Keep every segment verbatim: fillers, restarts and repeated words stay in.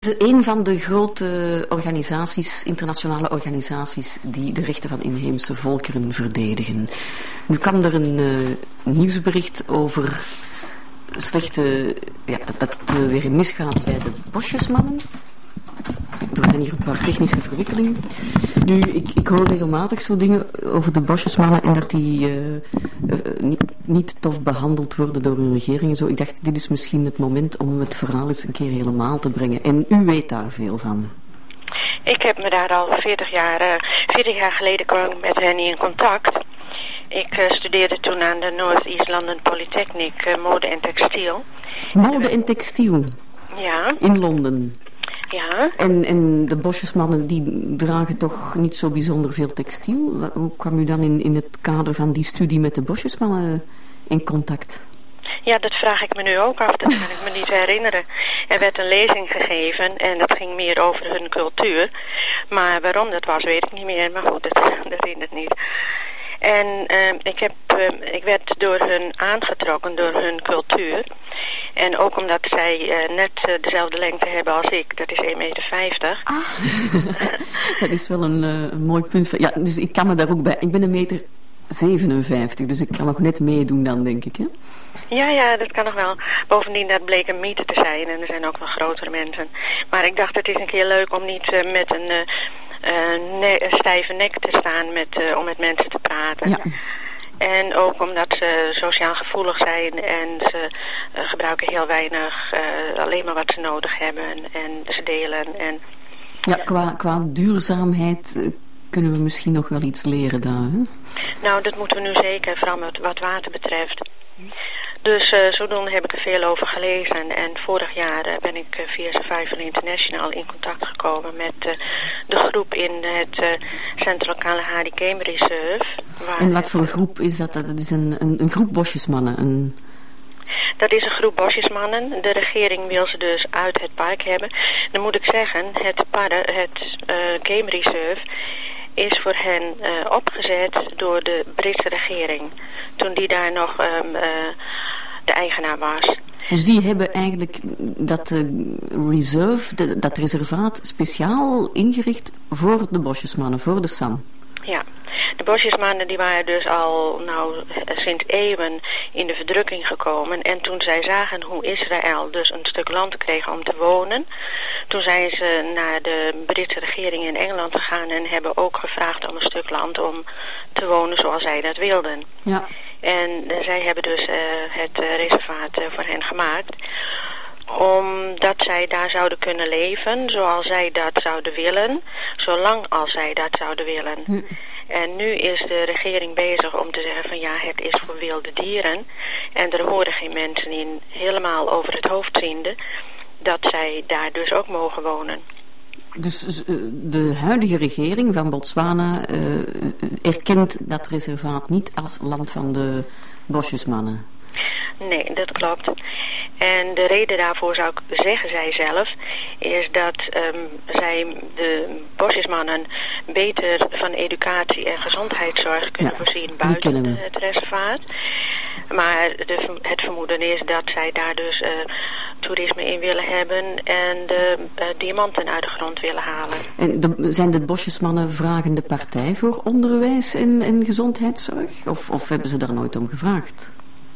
Een van de grote organisaties, internationale organisaties, die de rechten van inheemse volkeren verdedigen. Nu kwam er een uh, nieuwsbericht over slechte, ja, dat, dat het uh, weer misgaat bij de bosjesmannen. Er zijn hier een paar technische verwikkelingen. Nu, ik, ik hoor regelmatig zo dingen over de bosjesmannen en dat die uh, uh, niet, niet tof behandeld worden door hun regering en zo. Ik dacht, dit is misschien het moment om het verhaal eens een keer helemaal te brengen. En u weet daar veel van. Ik heb me daar al veertig jaar, uh, veertig jaar geleden kwam ik met hen in contact. Ik uh, studeerde toen aan de North East London Polytechnic uh, mode en textiel. Mode en textiel? Ja. In Londen? Ja. En, en de bosjesmannen die dragen toch niet zo bijzonder veel textiel. Hoe kwam u dan in, in het kader van die studie met de bosjesmannen in contact? Ja, dat vraag ik me nu ook af. Dat kan ik me niet herinneren. Er werd een lezing gegeven en dat ging meer over hun cultuur. Maar waarom dat was, weet ik niet meer. Maar goed, dat, dat herinnert niet. En uh, ik, heb, uh, ik werd door hun aangetrokken, door hun cultuur. En ook omdat zij uh, net uh, dezelfde lengte hebben als ik. Dat is één meter vijftig. Ah, dat is wel een, uh, een mooi punt. Ja, dus ik kan me daar ook bij. Ik ben een meter zevenenvijftig, dus ik kan nog net meedoen dan, denk ik, hè? Ja, ja, dat kan nog wel. Bovendien, dat bleek een mythe te zijn. En er zijn ook wel grotere mensen. Maar ik dacht, het is een keer leuk om niet uh, met een... Uh, Uh, ne- een stijve nek te staan met, uh, om met mensen te praten. Ja. En ook omdat ze sociaal gevoelig zijn en ze uh, gebruiken heel weinig, uh, alleen maar wat ze nodig hebben en ze delen. En, ja, qua, qua duurzaamheid uh, kunnen we misschien nog wel iets leren daar, hè? Nou, dat moeten we nu zeker, vooral met wat water betreft. Dus uh, zodoende heb ik er veel over gelezen en vorig jaar uh, ben ik uh, via Survival International in contact gekomen met uh, de groep in het uh, Central Kalahari Game Reserve. En wat voor groep is dat? Dat is een, een, een groep bosjesmannen? Een... Dat is een groep bosjesmannen. De regering wil ze dus uit het park hebben. Dan moet ik zeggen, het, parre, het uh, Game Reserve is voor hen uh, opgezet door de Britse regering. Toen die daar nog um, uh, de eigenaar was. Dus die hebben eigenlijk dat uh, reserve, de, dat reservaat speciaal ingericht voor de bosjesmannen, voor de San. Ja, de bosjesmannen die waren dus al nou, sinds eeuwen in de verdrukking gekomen. En toen zij zagen hoe Israël dus een stuk land kreeg om te wonen, toen zijn ze naar de Britse regering in Engeland gegaan en hebben ook gevraagd om een stuk land om te wonen zoals zij dat wilden. Ja. En uh, zij hebben dus uh, het uh, reservaat uh, voor hen gemaakt, omdat zij daar zouden kunnen leven zoals zij dat zouden willen, zolang als zij dat zouden willen. Hm. En nu is de regering bezig om te zeggen van ja, het is voor wilde dieren. En er horen geen mensen in, helemaal over het hoofd ziende, dat zij daar dus ook mogen wonen. Dus de huidige regering van Botswana uh, erkent dat reservaat niet als land van de bosjesmannen? Nee, dat klopt. En de reden daarvoor zou ik zeggen, zij zelf, is dat um, zij de bosjesmannen beter van educatie en gezondheidszorg kunnen ja, voorzien buiten het reservaat. Maar de, het vermoeden is dat zij daar dus uh, toerisme in willen hebben en de uh, diamanten uit de grond willen halen. En de, zijn de bosjesmannen vragende partij voor onderwijs en, en gezondheidszorg? Of, of hebben ze daar nooit om gevraagd?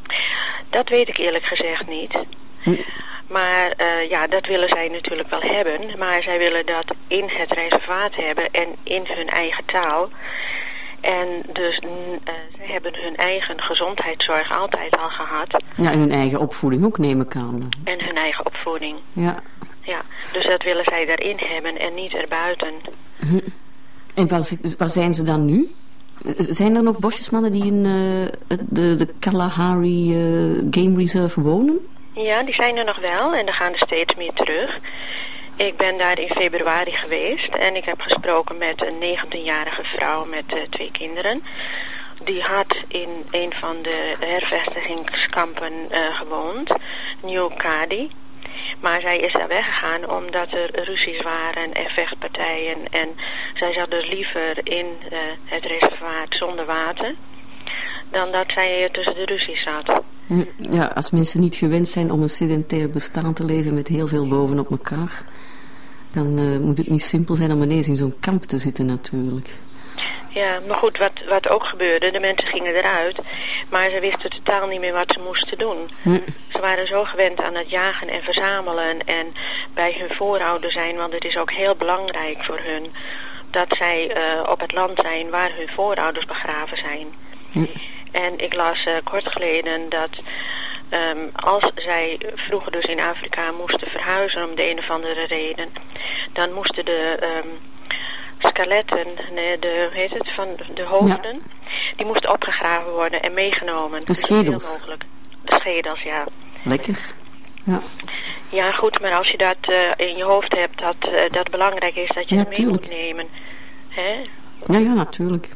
Dat weet ik eerlijk gezegd niet. Hm. Maar uh, ja, dat willen zij natuurlijk wel hebben. Maar zij willen dat in het reservaat hebben en in hun eigen taal. En dus uh, ze hebben hun eigen gezondheidszorg altijd al gehad. Ja, en hun eigen opvoeding ook, neem ik aan. En hun eigen opvoeding. Ja. Ja, dus dat willen zij daarin hebben en niet erbuiten. Hm. En waar, waar zijn ze dan nu? Zijn er nog bosjesmannen die in uh, de, de Kalahari uh, Game Reserve wonen? Ja, die zijn er nog wel en er gaan er steeds meer terug. Ik ben daar in februari geweest en ik heb gesproken met een negentienjarige vrouw met uh, twee kinderen. Die had in een van de hervestigingskampen uh, gewoond, New Kadi. Maar zij is daar weggegaan omdat er ruzies waren en vechtpartijen. En zij zat dus liever in uh, het reservaat zonder water dan dat zij tussen de ruzies zat. Ja, als mensen niet gewend zijn om een sedentair bestaan te leven met heel veel bovenop elkaar, dan uh, moet het niet simpel zijn om ineens in zo'n kamp te zitten natuurlijk. Ja, maar goed, wat, wat ook gebeurde, de mensen gingen eruit, maar ze wisten totaal niet meer wat ze moesten doen. Hm. Ze waren zo gewend aan het jagen en verzamelen en bij hun voorouders zijn, want het is ook heel belangrijk voor hun dat zij uh, op het land zijn waar hun voorouders begraven zijn. Hm. En ik las uh, kort geleden dat um, als zij vroeger dus in Afrika moesten verhuizen om de een of andere reden, dan moesten de um, skeletten, nee, de, heet het, van de hoofden, ja. die moesten opgegraven worden en meegenomen. De schedels. Zo mogelijk. De schedels, ja. Lekker. Ja. Ja, goed, maar als je dat uh, in je hoofd hebt, dat uh, dat belangrijk is dat je ja, het mee tuurlijk. moet nemen. Hè? Ja, ja, natuurlijk.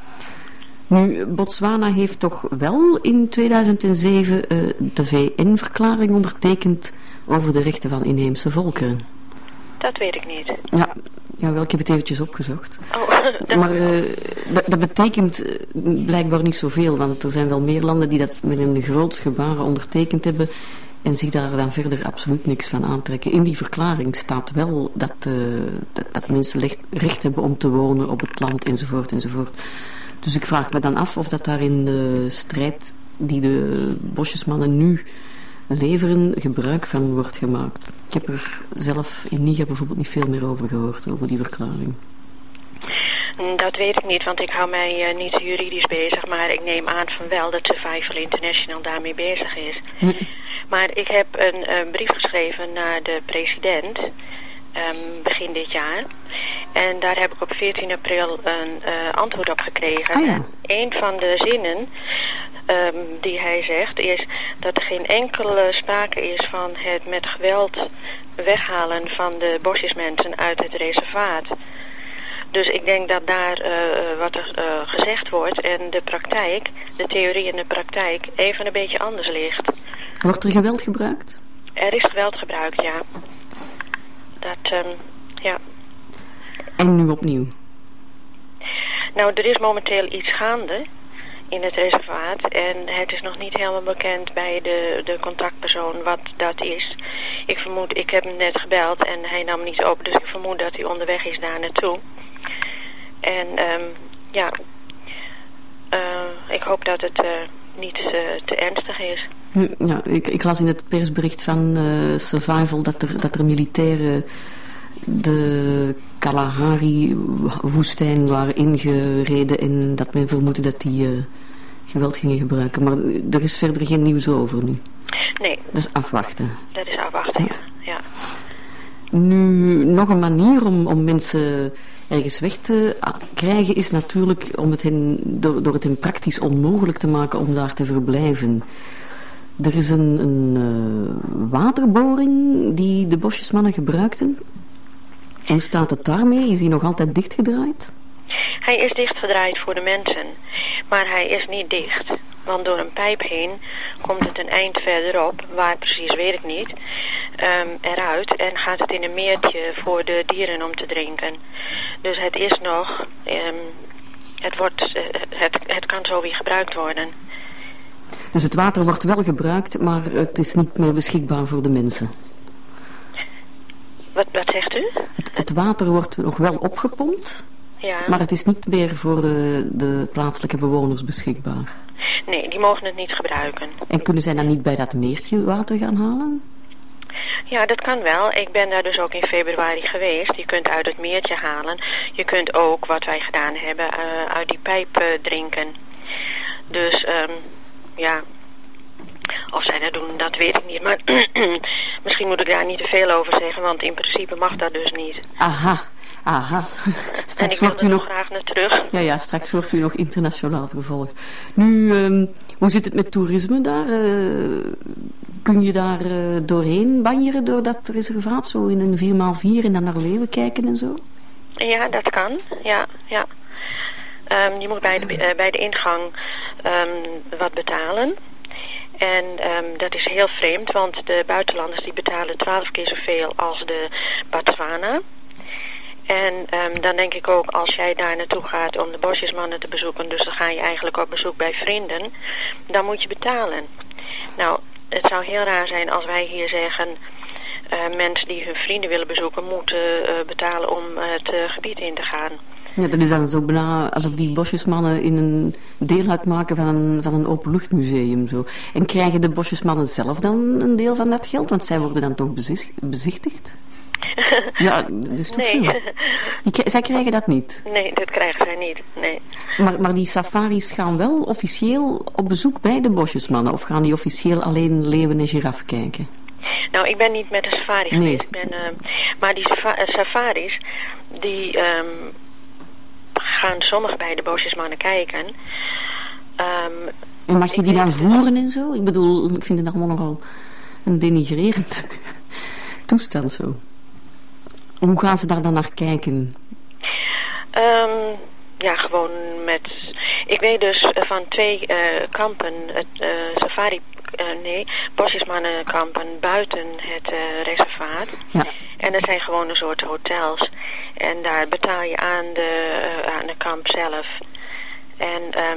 Nu, Botswana heeft toch wel in tweeduizend zeven uh, de V N-verklaring ondertekend over de rechten van inheemse volkeren. Dat weet ik niet. Ja, ja wel, ik heb het eventjes opgezocht. Oh, dat maar uh, dat, dat betekent uh, blijkbaar niet zoveel, want er zijn wel meer landen die dat met een groots gebaren ondertekend hebben en zich daar dan verder absoluut niks van aantrekken. In die verklaring staat wel dat, uh, dat, dat mensen recht, recht hebben om te wonen op het land enzovoort enzovoort. Dus ik vraag me dan af of dat daar in de strijd die de bosjesmannen nu leveren gebruik van wordt gemaakt. Ik heb er zelf in Niger bijvoorbeeld niet veel meer over gehoord, over die verklaring. Dat weet ik niet, want ik hou mij uh, niet juridisch bezig, maar ik neem aan van wel dat Survival International daarmee bezig is. Hm. Maar ik heb een, een brief geschreven naar de president, um, begin dit jaar. En daar heb ik op veertien april een uh, antwoord op gekregen. Ah, ja. Een van de zinnen um, die hij zegt is dat er geen enkele sprake is van het met geweld weghalen van de bosjesmensen uit het reservaat. Dus ik denk dat daar uh, wat er uh, gezegd wordt en de praktijk, de theorie en de praktijk, even een beetje anders ligt. Wordt er geweld gebruikt? Er is geweld gebruikt, ja. Dat, um, ja. En nu opnieuw? Nou, er is momenteel iets gaande in het reservaat en het is nog niet helemaal bekend bij de, de contactpersoon wat dat is. Ik vermoed, ik heb hem net gebeld en hij nam niet op, dus ik vermoed dat hij onderweg is daar naartoe. En um, ja, uh, ik hoop dat het uh, niet uh, te ernstig is. Ja, ik, ik las in het persbericht van uh, Survival dat er, dat er militairen de Kalahari-woestijn waren ingereden en dat men vermoedde dat die uh, geweld gingen gebruiken. Maar er is verder geen nieuws over nu. Nee. Dat is afwachten. Dat is afwachten, ja. ja. Nu, nog een manier om, om mensen ergens weg te krijgen is natuurlijk om het hen, door, door het hen praktisch onmogelijk te maken om daar te verblijven. Er is een, een uh, waterboring die de bosjesmannen gebruikten. Hoe staat het daarmee? Is hij nog altijd dichtgedraaid? Hij is dichtgedraaid voor de mensen, maar hij is niet dicht. Want door een pijp heen komt het een eind verderop, waar precies weet ik niet, um, eruit en gaat het in een meertje voor de dieren om te drinken. Dus het is nog, um, het, wordt, uh, het, het kan zo weer gebruikt worden. Dus het water wordt wel gebruikt, maar het is niet meer beschikbaar voor de mensen? Wat, wat zegt u? Het, het water wordt nog wel opgepompt, ja. Maar het is niet meer voor de, de plaatselijke bewoners beschikbaar. Nee, die mogen het niet gebruiken. En kunnen zij dan niet bij dat meertje water gaan halen? Ja, dat kan wel. Ik ben daar dus ook in februari geweest. Je kunt uit het meertje halen. Je kunt ook, wat wij gedaan hebben, uh, uit die pijp uh, drinken. Dus, um, ja... Of zij dat doen, dat weet ik niet. Maar misschien moet ik daar niet te veel over zeggen, want in principe mag dat dus niet. Aha, aha. Straks en ik wil er nog graag naar terug. Ja, ja, straks wordt u nog internationaal vervolgd. Nu, um, hoe zit het met toerisme daar? Uh, kun je daar uh, doorheen banjeren door dat reservaat, zo in een vier maal vier en dan naar leeuwen kijken en zo? Ja, dat kan. Ja, ja. Um, je moet bij de, uh, bij de ingang um, wat betalen. En um, dat is heel vreemd, want de buitenlanders die betalen twaalf keer zoveel als de Botswana. En um, dan denk ik ook, als jij daar naartoe gaat om de bosjesmannen te bezoeken, dus dan ga je eigenlijk op bezoek bij vrienden, dan moet je betalen. Nou, het zou heel raar zijn als wij hier zeggen, uh, mensen die hun vrienden willen bezoeken moeten uh, betalen om het uh, gebied in te gaan. Ja, dat is dan zo bijna alsof die bosjesmannen in een deel uitmaken van een, van een openluchtmuseum. Zo. En krijgen de bosjesmannen zelf dan een deel van dat geld? Want zij worden dan toch bezicht, bezichtigd? Ja, dus toch nee. zo. Die, zij krijgen dat niet? Nee, dat krijgen zij niet, nee. Maar, maar die safaris gaan wel officieel op bezoek bij de bosjesmannen? Of gaan die officieel alleen leeuwen en giraf kijken? Nou, ik ben niet met de safari nee. geweest. Ik ben, uh, maar die safa- uh, safaris, die um, gaan sommige bij de bosjesmannen kijken. Um, en mag je die dan voeren en zo? Ik bedoel, ik vind het allemaal nogal een denigrerend toestand zo. Hoe gaan ze daar dan naar kijken? Um, ja, gewoon met... Ik weet dus van twee uh, kampen, het uh, safari... Uh, nee, bosjesmannenkampen buiten het uh, reservaat. Ja. En dat zijn gewoon een soort hotels. En daar betaal je aan de, uh, aan de kamp zelf. En... Um,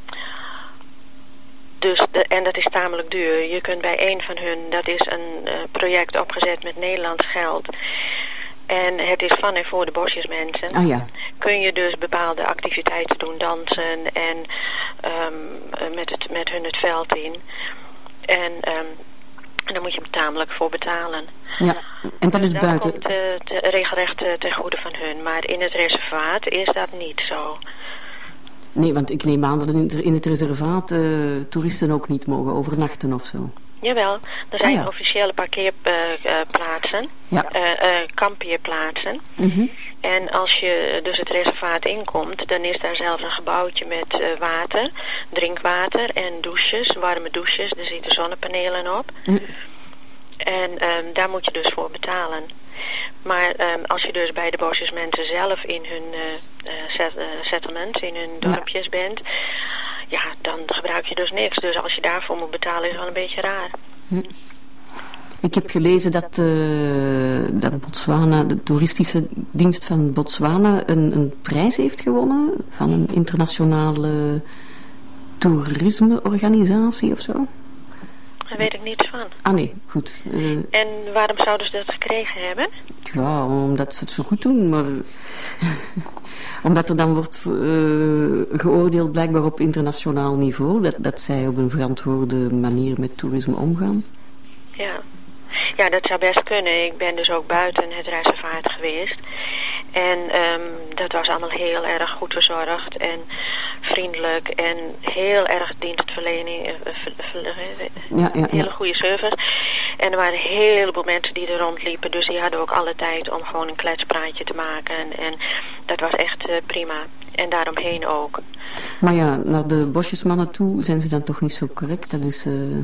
Dus de, en dat is tamelijk duur. Je kunt bij een van hun, dat is een uh, project opgezet met Nederlands geld. En het is van en voor de bosjesmensen. Oh ja. Kun je dus bepaalde activiteiten doen, dansen en um, met, het, met hun het veld in. En um, daar moet je tamelijk voor betalen. Ja, en dat dus is buiten. Dat komt uh, te, regelrecht uh, ten goede van hun. Maar in het reservaat is dat niet zo. Nee, want ik neem aan dat in het reservaat uh, toeristen ook niet mogen overnachten of zo. Jawel, er zijn ah, ja. officiële parkeerplaatsen, uh, ja. uh, uh, kampeerplaatsen. Mm-hmm. En als je dus het reservaat inkomt, dan is daar zelfs een gebouwtje met uh, water, drinkwater en douches, warme douches. Er zitten zonnepanelen op. Mm. En um, daar moet je dus voor betalen. Maar um, als je dus bij de bosjesmensen zelf in hun uh, uh, set, uh, settlement, in hun dorpjes ja. bent, ja, dan gebruik je dus niks. Dus als je daarvoor moet betalen, is wel een beetje raar. Hm. Ik heb gelezen dat, uh, dat Botswana, de toeristische dienst van Botswana, een, een prijs heeft gewonnen van een internationale toerismeorganisatie of zo. Daar weet ik niets van. Ah nee, goed. Uh, en waarom zouden ze dat gekregen hebben? Ja, omdat ze het zo goed doen, maar... omdat er dan wordt uh, geoordeeld blijkbaar op internationaal niveau, dat, dat zij op een verantwoorde manier met toerisme omgaan. Ja. Ja, dat zou best kunnen. Ik ben dus ook buiten het reservaat geweest. En um, dat was allemaal heel erg goed verzorgd en vriendelijk en heel erg dienstverlening, uh, ver, ver, uh, ja, ja, hele ja. goede service. En er waren een heleboel mensen die er rondliepen, dus die hadden ook alle tijd om gewoon een kletspraatje te maken. En dat was echt uh, prima. En daaromheen ook. Maar ja, naar de bosjesmannen toe zijn ze dan toch niet zo correct? Dat is... Uh...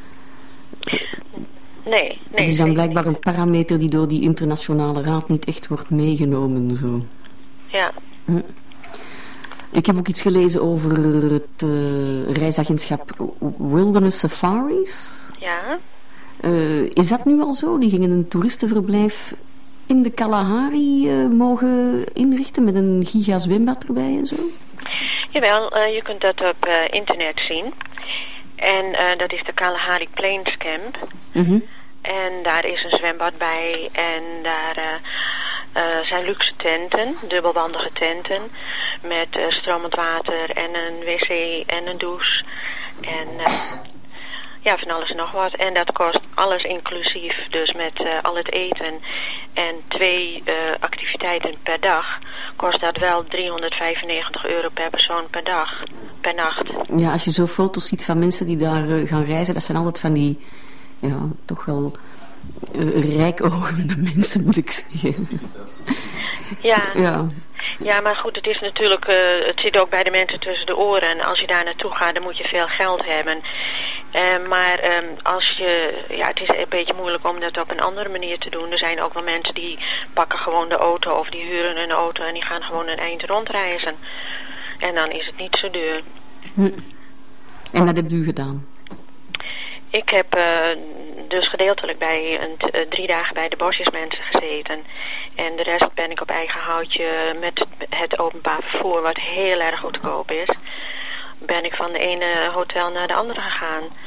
Nee, nee. Het is dan blijkbaar een parameter die door die internationale raad niet echt wordt meegenomen. Zo. Ja. Hm. Ik heb ook iets gelezen over het uh, reisagentschap Wilderness Safaris. Ja. Uh, is dat nu al zo? Die gingen een toeristenverblijf in de Kalahari uh, mogen inrichten met een giga-zwembad erbij en zo? Jawel, uh, je kunt dat op uh, internet zien. En uh, dat is de Kalahari Plains Camp. Mm-hmm. En daar is een zwembad bij. En daar uh, uh, zijn luxe tenten, dubbelwandige tenten. Met uh, stromend water en een wc en een douche. En uh, ja, van alles en nog wat. En dat kost alles inclusief. Dus met uh, al het eten en twee uh, activiteiten per dag. Kost dat wel driehonderdvijfennegentig euro per persoon per dag. Per nacht. Ja, als je zo foto's ziet van mensen die daar uh, gaan reizen. Dat zijn altijd van die... Ja, toch wel uh, rijkogende mensen, moet ik zeggen. Ja. Ja. Ja, maar goed, het is natuurlijk, uh, het zit ook bij de mensen tussen de oren. Als je daar naartoe gaat, dan moet je veel geld hebben. Uh, maar um, als je, ja, het is een beetje moeilijk om dat op een andere manier te doen. Er zijn ook wel mensen die pakken gewoon de auto of die huren een auto en die gaan gewoon een eind rondreizen. En dan is het niet zo duur. Hm. En wat hebt u gedaan? Ik heb uh, dus gedeeltelijk bij een t- uh, drie dagen bij de bosjesmensen gezeten. En de rest ben ik op eigen houtje met het openbaar vervoer, wat heel erg goedkoop is. Ben ik van de ene hotel naar de andere gegaan.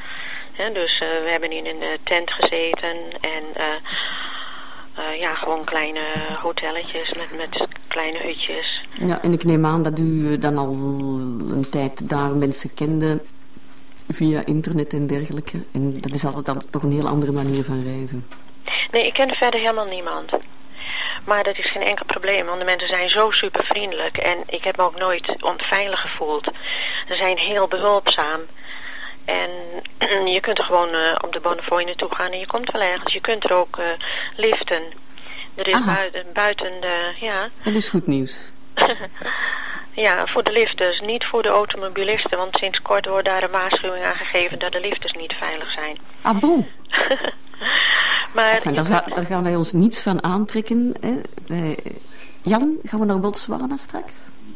He, dus uh, we hebben in een uh, tent gezeten en uh, uh, ja, gewoon kleine hotelletjes met, met kleine hutjes. Ja, en ik neem aan dat u dan al een tijd daar mensen kende via internet en dergelijke. En dat is altijd, altijd toch een heel andere manier van reizen. Nee, ik kende verder helemaal niemand. Maar dat is geen enkel probleem, want de mensen zijn zo super vriendelijk. En ik heb me ook nooit onveilig gevoeld. Ze zijn heel behulpzaam. En je kunt er gewoon uh, op de Bonnefoy naartoe gaan en je komt wel ergens. Je kunt er ook uh, liften. Er is buiten, buiten de, ja. Dat is goed nieuws. Ja, voor de lifters, niet voor de automobilisten. Want sinds kort wordt daar een waarschuwing aan gegeven dat de lifters niet veilig zijn. Ah, bon. Maar enfin, daar, za- daar gaan wij ons niets van aantrekken. Hè. Wij... Jan, gaan we naar Botswana straks?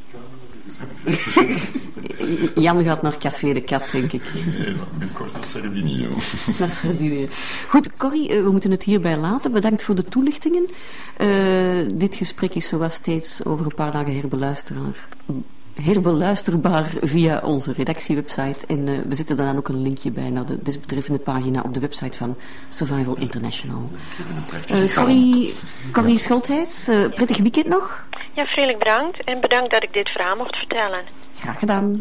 Jan gaat naar Café de Kat, denk ik. Nee, binnenkort naar Sardinië. Naar Sardinië. Goed, Corrie, we moeten het hierbij laten. Bedankt voor de toelichtingen. Uh, dit gesprek is zoals steeds over een paar dagen herbeluisteraar. herbeluisterbaar via onze redactiewebsite. En uh, we zetten dan ook een linkje bij naar de desbetreffende pagina op de website van Survival International. Uh, Corrie, Corrie Scholthijs, uh, prettig weekend nog. Ja, vriendelijk bedankt. En bedankt dat ik dit verhaal mocht vertellen. Graag gedaan.